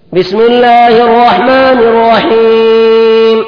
بسم الله الرحمن الرحيم.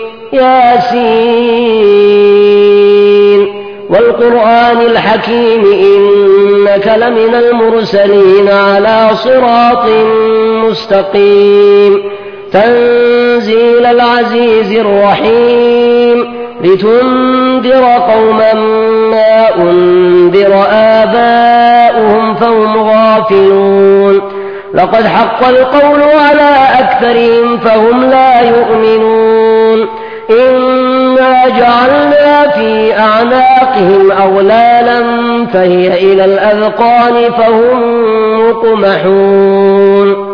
ياسين والقرآن الحكيم إنك لمن المرسلين على صراط مستقيم تنزيل العزيز الرحيم لتنذر قوما ما أنذر آباؤهم فهم غافلون لقد حق القول على أكثرهم فهم لا يؤمنون إنا جعلنا في أعناقهم أغلالا فهي إلى الأذقان فهم مقمحون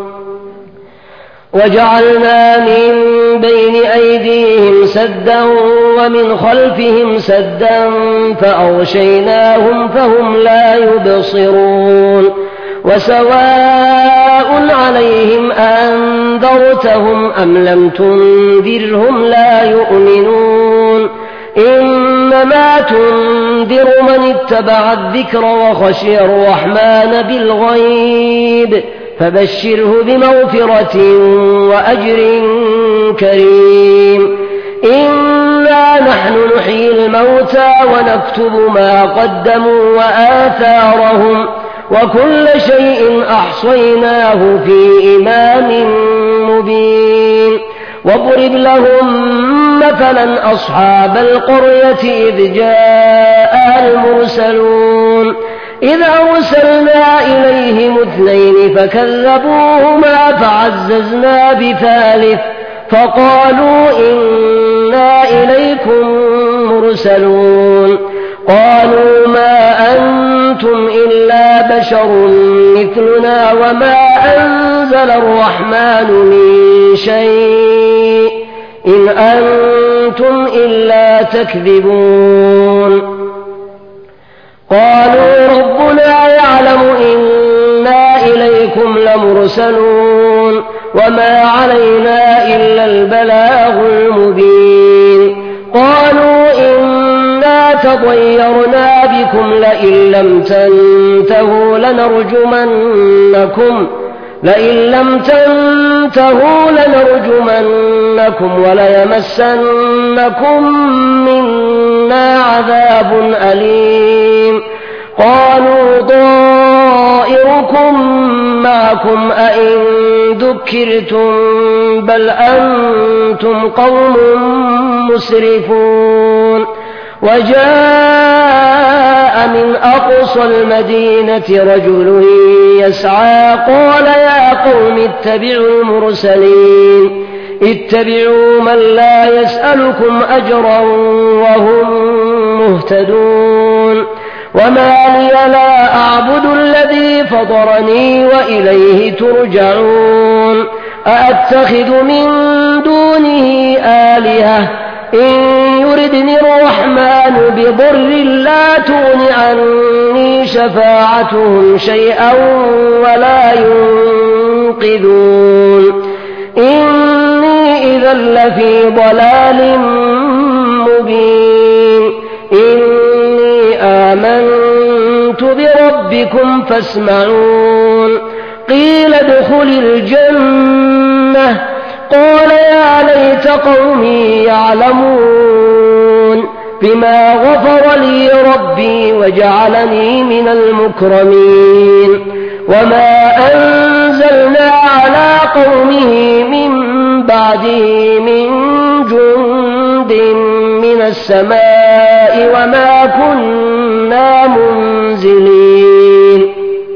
وجعلنا من بين أيديهم سدا ومن خلفهم سدا فأغشيناهم فهم لا يبصرون وسواء عليهم أنذرتهم أم لم تنذرهم لا يؤمنون إنما تنذر من اتبع الذكر وخشي الرحمن بالغيب فبشره بمغفرة وأجر كريم إنا نحن نحيي الموتى ونكتب ما قدموا وآثارهم وكل شيء أحصيناه في إمام مبين واضرب لهم مثلا أصحاب القرية إذ جاءها المرسلون إذ أرسلنا إليهم 2 فكذبوهما فعززنا بثالث فقالوا إنا إليكم مرسلون قالوا ما أنتم إلا بشر مثلنا وما أنزل الرحمن من شيء إن أنتم إلا تكذبون قالوا ربنا يعلم إنا إليكم لمرسلون وما علينا إلا البلاغ المبين قالوا إنا تطيرنا بكم لئن لم تنتهوا لنرجمنكم وليمسنكم منا عذاب أليم قالوا طائركم معكم أئن ذكرتم بل أنتم قوم مسرفون وجاء من أقصى المدينة رجل يسعى قال يا قوم اتبعوا المرسلين اتبعوا من لا يسألكم أجرا وهم مهتدون وما لي لا أعبد الذي فطرني وإليه ترجعون أأتخذ من دونه آلهة إن يردني الرحمن بضر لا تغن عني شفاعتهم شيئا ولا ينقذون إني إذا لفي ضلال مبين إني آمنت بربكم فاسمعون قيل ادخل الجنة قال يا ليت قومي يعلمون بما غفر لي ربي وجعلني من المكرمين وما أنزلنا على قومه من بعده من جند من السماء وما كنا منزلين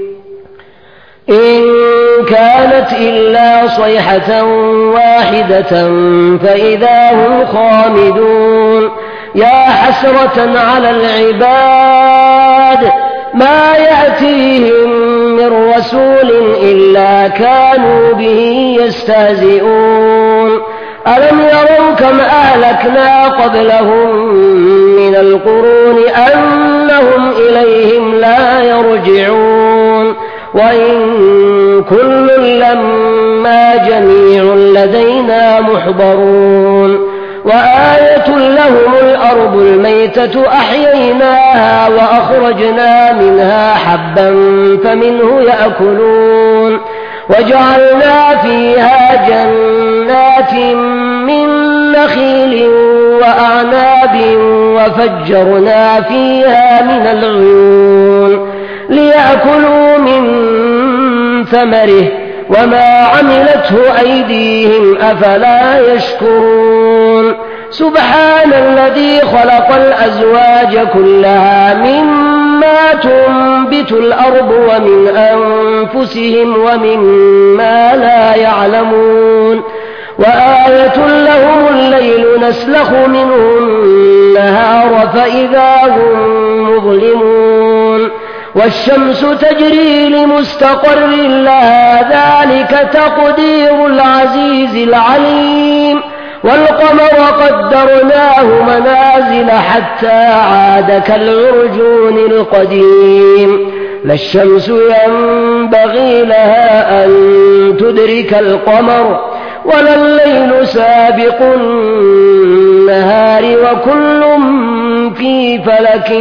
إن كانت إلا صيحة واحدة فإذا هم خامدون يا حسرة على العباد ما يأتيهم من رسول إلا كانوا به يستهزئون ألم يروا كم أهلكنا قبلهم من القرون أنهم إليهم لا يرجعون وإن كل لما جميع لدينا محضرون وآية لهم الأرض الميتة أحييناها وأخرجنا منها حبا فمنه يأكلون وجعلنا فيها جنات من نخيل وأعناب وفجرنا فيها من العيون ليأكلوا من ثمره وما عملته أيديهم أفلا يشكرون سبحان الذي خلق الأزواج كلها مما تنبت الأرض ومن أنفسهم ومما لا يعلمون وآية لهم الليل نسلخ منه النهار فإذا هم مظلمون والشمس تجري لمستقر لها ذلك تقدير العزيز العليم والقمر قدرناه منازل حتى عاد كالعرجون القديم لا الشمس ينبغي لها أن تدرك القمر ولا الليل سابق النهار وكل في فلك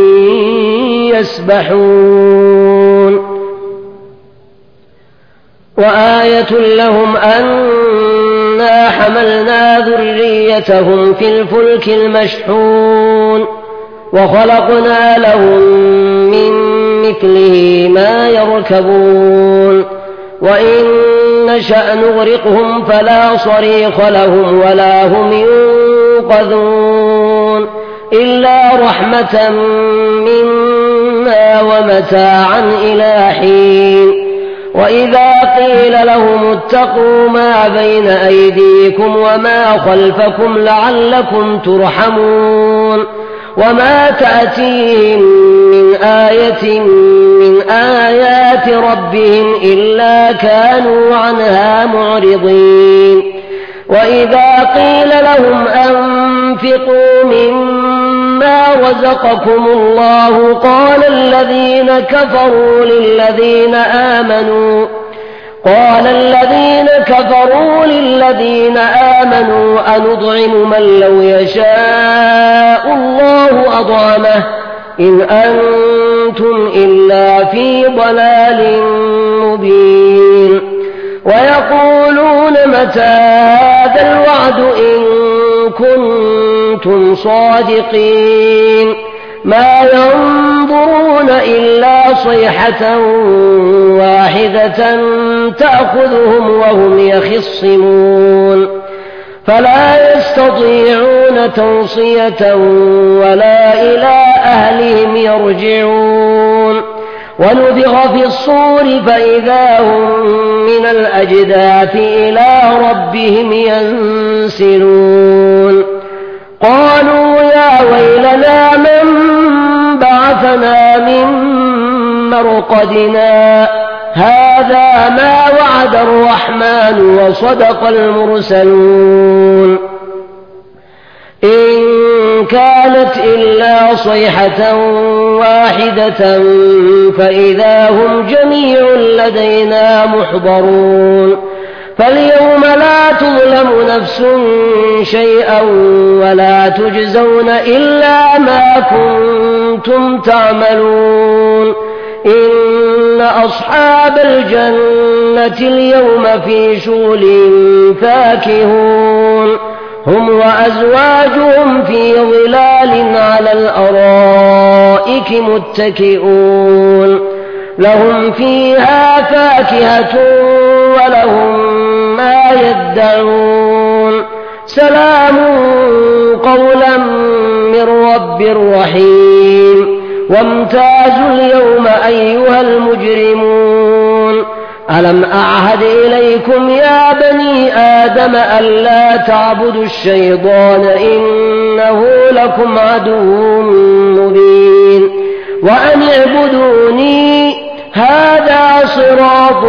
يسبحون وآية لهم أنا حملنا ذريتهم في الفلك المشحون وخلقنا لهم من مثله ما يركبون وإن نشأ نغرقهم فلا صريخ لهم ولا هم ينقذون إلا رحمة منا ومتاعا إلى حين وإذا قيل لهم اتقوا ما بين أيديكم وما خلفكم لعلكم ترحمون وما تأتيهم من آية من آيات ربهم إلا كانوا عنها معرضين وإذا قيل لهم أنفقوا مما رزقكم الله قال الذين كفروا للذين آمنوا أنطعم من لو يشاء الله أطعمه إن أنتم إلا في ضلال مبين ويقولون متى هذا الوعد إن كنتم صادقين ما ينظرون إلا صيحة واحدة تأخذهم وهم يخصمون فلا يستطيعون توصية ولا إلى أهلهم يرجعون ونفخ في الصور فإذا هم من الأجداث إلى ربهم ينسلون قالوا يا ويلنا من بعثنا من مرقدنا هذا ما وعد الرحمن وصدق المرسلون إن كانت إلا صيحة واحدة فإذا هم جميع لدينا محضرون فاليوم لا تظلم نفس شيئا ولا تجزون إلا ما كنتم تعملون إن أصحاب الجنة اليوم في شغل فاكهون هم وأزواجهم في ظلال على الأرائك متكئون لهم فيها فاكهة ولهم ما يدعون سلام قولا من رب رحيم وامتازوا اليوم أيها المجرمون ألم أعهد إليكم يا بني آدم ألا تعبدوا الشيطان إنه لكم عدو مبين وأن اعبدوني هذا صراط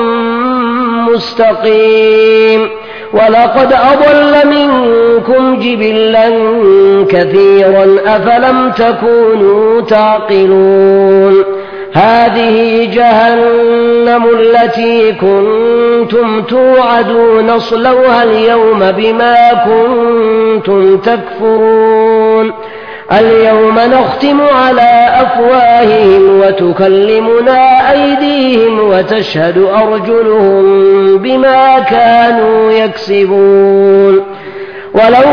مستقيم ولقد أضل منكم جبلا كثيرا أفلم تكونوا تعقلون هذه جهنم التي كنتم توعدون اصلوها اليوم بما كنتم تكفرون اليوم نختم على أفواههم وتكلمنا أيديهم وتشهد أرجلهم بما كانوا يكسبون ولو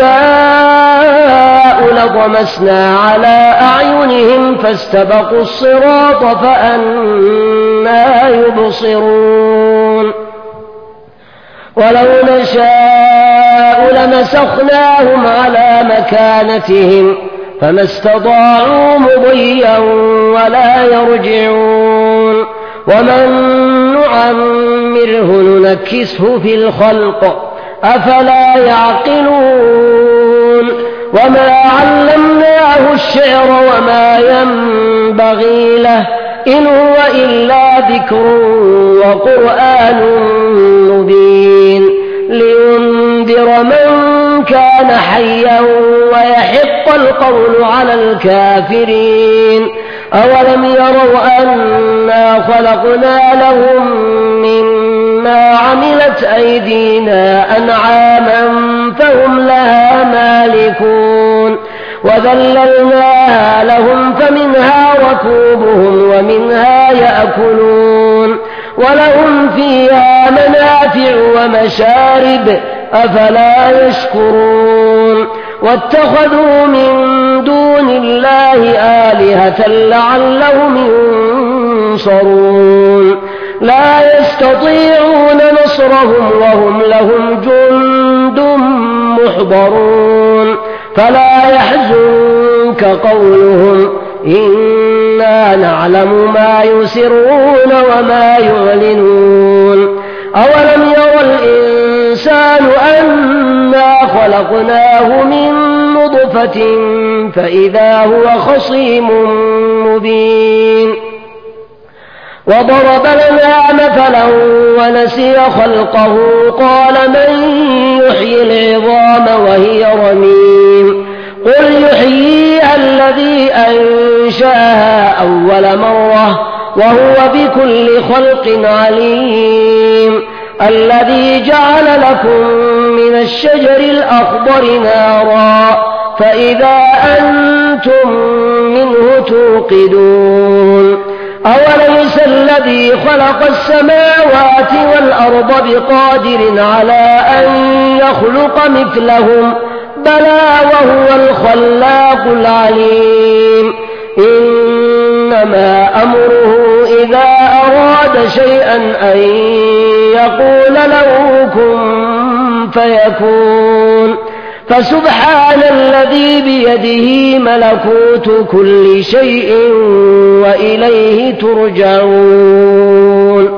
نشاء لطمسنا على أعينهم فاستبقوا الصراط فأنى يبصرون ولو نشاء لمسخناهم على مكانتهم فما استطاعوا مضيا ولا يرجعون ومن نعمره ننكسه في الخلق أفلا يعقلون وما علمناه الشعر وما ينبغي له إن هو إلا ذكر وقرآن مبين لينذر من كان حيا ويحق القول على الكافرين أولم يروا أنا خلقنا لهم مما عملت أيدينا أنعاما فهم لها مالكون وذللناها لهم فمنها ركوبهم ومنها يأكلون ولهم فيها منافع ومشارب أفلا يشكرون واتخذوا من دون الله آلهة لعلهم ينصرون لا يستطيعون نصرهم وهم لهم جند محضرون فلا يحزنك قولهم إنا نعلم ما يسرون وما يعلنون أولم ير الإنسان أنا خلقناه من نطفة فإذا هو خصيم مبين وضرب لنا مثلا ونسي خلقه قال من يحيي العظام وهي رميم قل يحييها الذي أنشأها أول مرة وهو بكل خلق عليم الذي جعل لكم من الشجر الأخضر نارا فإذا أنتم منه توقدون أوليس الذي خلق السماوات والأرض بقادر على أن يخلق مثلهم بلى وهو الخلاق العليم إنما أمره إذا أراد شيئا أن يقول له كن فيكون فسبحان الذي بيده ملكوت كل شيء وإليه ترجعون